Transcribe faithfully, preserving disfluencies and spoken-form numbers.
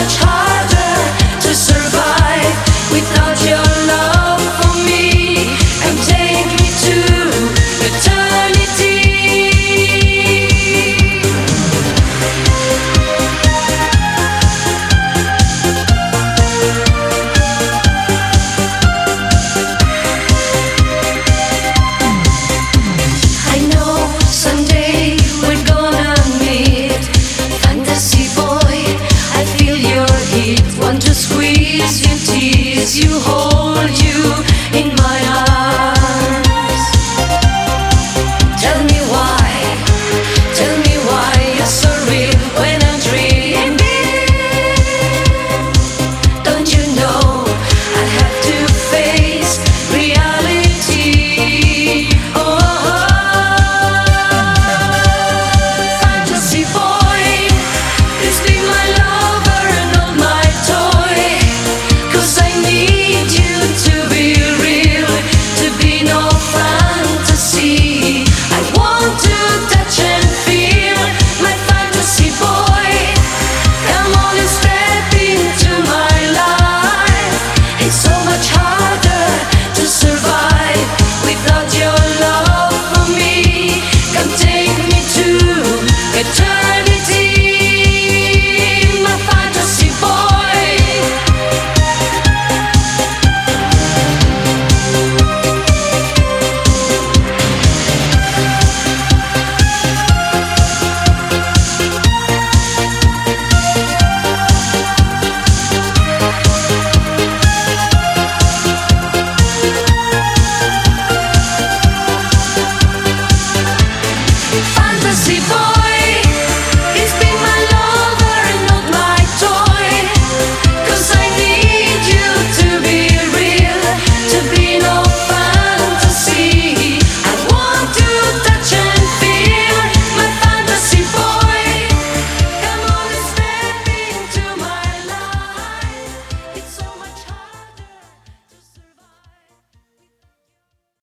much harder to survive without your love for me. Come take me to eternity. I know someday we're gonna meet, fantasy boy. I feel your heat, want to squeeze you, tease you, hold you in my arms. Tell me why, tell me why you're so real when I'm dreaming. Don't you know I have to face reality? Oh, fantasy boy, please be my lover and not my toy. 'Cause I need you to be real, to be no fantasy. I want to touch and feel my fantasy boy. Come on and step into my life. It's so much harder to survive without your love for me. Come take me to eternity, my fantasy boy. Fantasy boy.